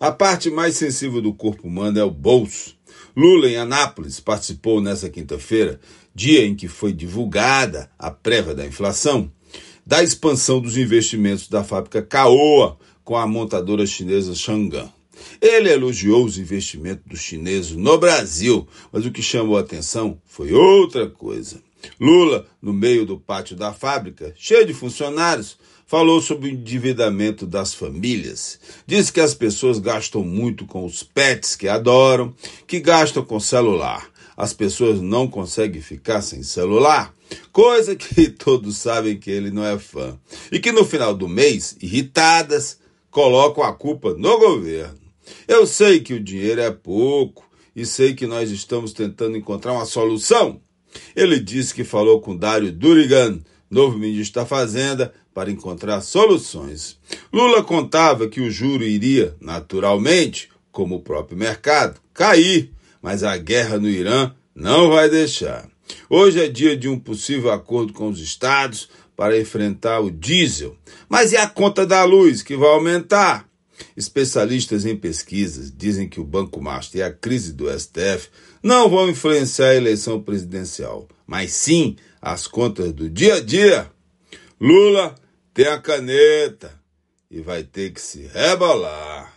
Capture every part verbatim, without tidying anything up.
A parte mais sensível do corpo humano é o bolso. Lula, em Anápolis, participou nesta quinta-feira, dia em que foi divulgada a prévia da inflação, da expansão dos investimentos da fábrica Caoa com a montadora chinesa Changan. Ele elogiou os investimentos dos chineses no Brasil, mas o que chamou a atenção foi outra coisa. Lula, no meio do pátio da fábrica, cheio de funcionários, falou sobre o endividamento das famílias. Disse que as pessoas gastam muito com os pets que adoram, que gastam com celular. As pessoas não conseguem ficar sem celular, coisa que todos sabem que ele não é fã. E que no final do mês, irritadas, colocam a culpa no governo. Eu sei que o dinheiro é pouco e sei que nós estamos tentando encontrar uma solução. Ele disse que falou com Dário Durigan, novo ministro da Fazenda, para encontrar soluções. Lula contava que o juro iria, naturalmente, como o próprio mercado, cair, mas a guerra no Irã não vai deixar. Hoje é dia de um possível acordo com os estados para enfrentar o diesel. Mas e a conta da luz, que vai aumentar? Especialistas em pesquisas dizem que o Banco Master e a crise do S T F não vão influenciar a eleição presidencial, mas sim as contas do dia a dia. Lula tem a caneta e vai ter que se rebolar.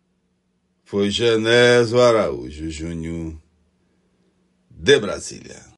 Foi Genésio Araújo Júnior, de Brasília.